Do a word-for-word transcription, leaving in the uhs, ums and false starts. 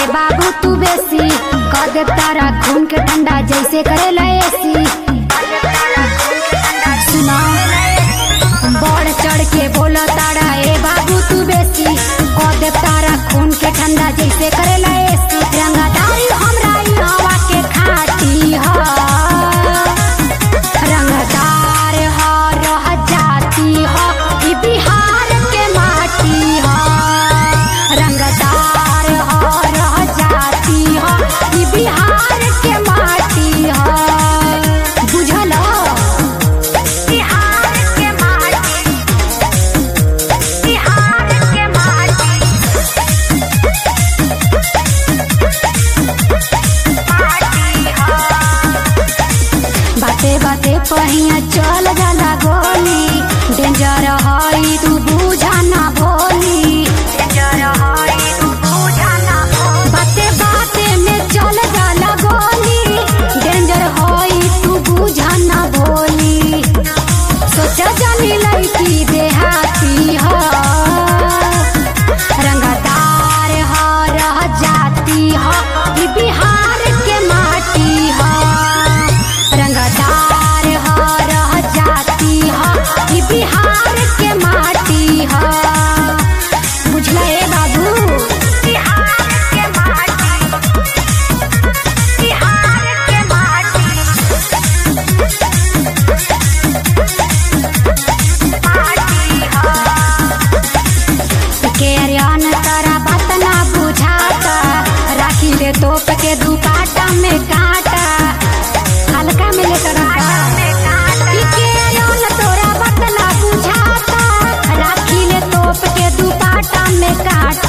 बाबू तू बेसी कर दे तारा खून के ठंडा जैसे करेला एसी। सुना बढ़ चढ़ के बोला तारा ए बाबू तू बेसी कर दे तारा खून के ठंडा जैसे करेला एसी। रंगदारी हमरा हवा के खाटी ह रंगदार ह रह जाती ह ई बिहार के माटी ह रंगदार ह रह जाती ह ई बिहार के माटी ह बुझल बिहार के माटी बिहार के माटी बाते बाते पहिया चल जाला गोली डेंजर हई तू बुझा ना भोली डेंजर हई तू बुझा ना भोली बाते बाते में चल जाला गोली डेंजर हई तू बुझा ना भोली सोच जानी लड़की देहाती ह रंगदार ह रह जाती ह ई बिहार के माटी ह रंगदार ह रह जाती ह ई बिहार के माटी ह बुझला ए बाबू बिहार के माटी बिहार के माटी माटी ह के अरियान तारा बात ना बुझाता राखी ले तोप के दुपाटा में काटा हल्का में लेकर तोरा बात ना बुझाता राखी ले तोप के दुपाटा में काटा।